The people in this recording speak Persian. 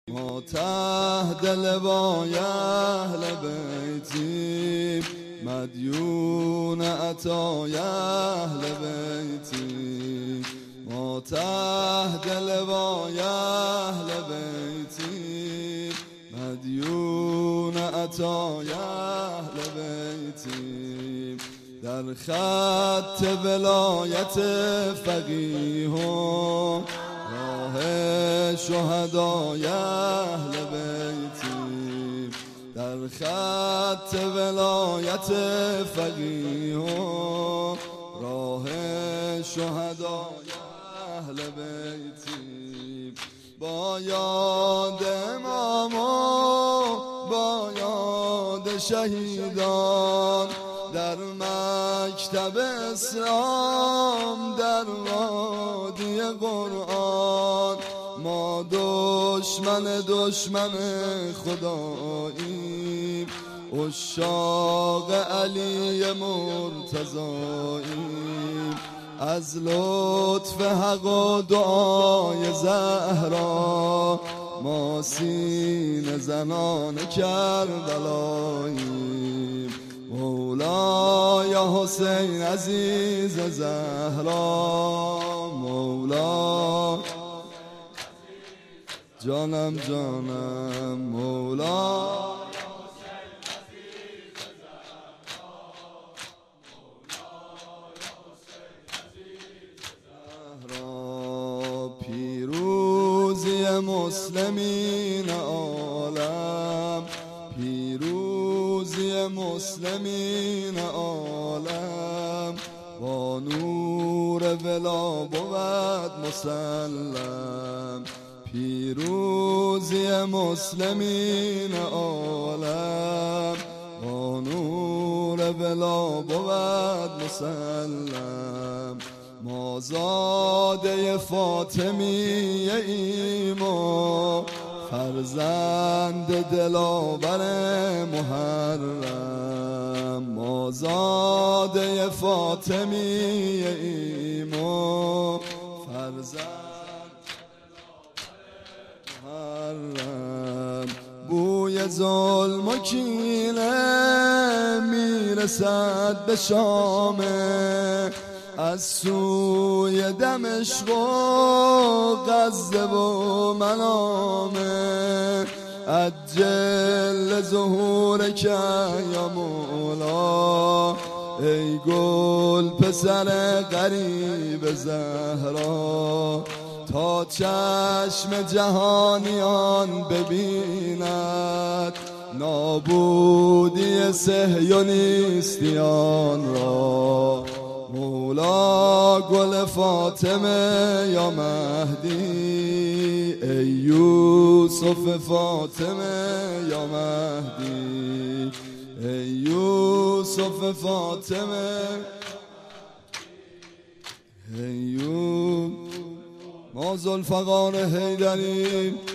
ما تحت لوای اهل بیتی مدیون عطای اهل بیتی ما تحت لوای اهل بیتی مدیون عطای اهل بیتی در خط ولایت فقیهان راه شهدای اهل بیتی در خط ولایت فقیهان راه شهدای اهل بیتی با یاد امام و با یاد شهیدان در مکتب اسلام در وادی قرآن ما دشمن خداییم عشاق علی مرتضاییم از لطف حق و دعای زهرا ما سینه زنان کربلاییم مولای حسین عزیز زهرا مولا جانم مولا پیروزی مسلمین عالم پیروزی مسلمین عالم با نور ولا بود مسلم پیروزی مسلمین عالم با نور ولا بود مسلم ما زاده فاطمیه ایم و فرزند دلاور محرم ما زاده فاطمیه ایم و فرزند محرم بوی ظلم و کینه میرسد به شامه از سوی دمشق و غزه و منامه عجل ظهورک یا مولا ای گل پسر غریب زهرا تا چشم جهانیان ببیند نابودی صهیونیستیان را مولا گل فاطمه یا مهدی ای یوسف فاطمه یا مهدی ای یوسف فاطمه ای ما ذوالفقار حیدریم